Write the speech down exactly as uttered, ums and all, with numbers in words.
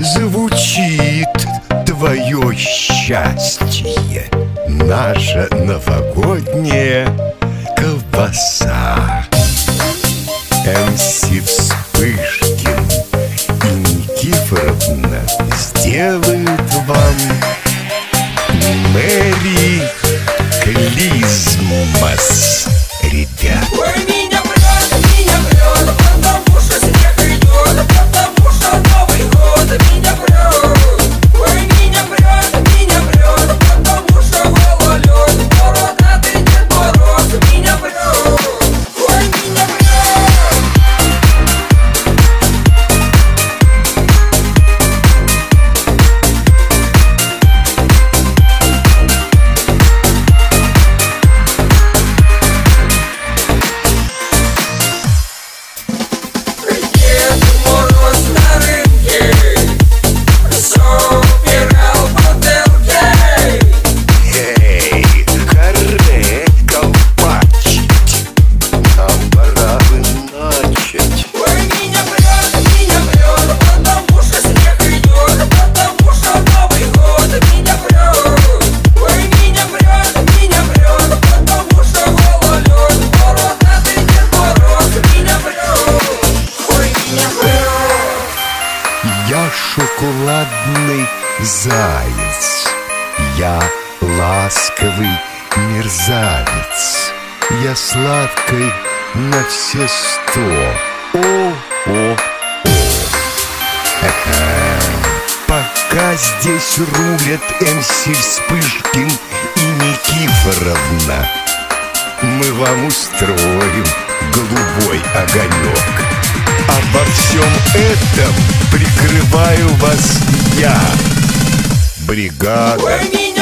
звучит твое счастье, наша новогодняя колбаса. эм си Вспышкин и Никифоровна сделают вам Мэри Клизмас, ребят. Ой, меня прет, меня прет, потому что снег идет, потому что Новый год меня прет. Ой, меня прет, меня прет, потому что гололед, бородатый Дед Мороз меня прет. Ой, меня прет. Я шоколадный заяц, я ласковый мерзавец, я сладкой на все сто. О-о-о. Пока здесь рулят эм си Вспышкин и Никифоровна, мы вам устроим голубой огонек. Обо всем этом прикрываю вас я, бригада.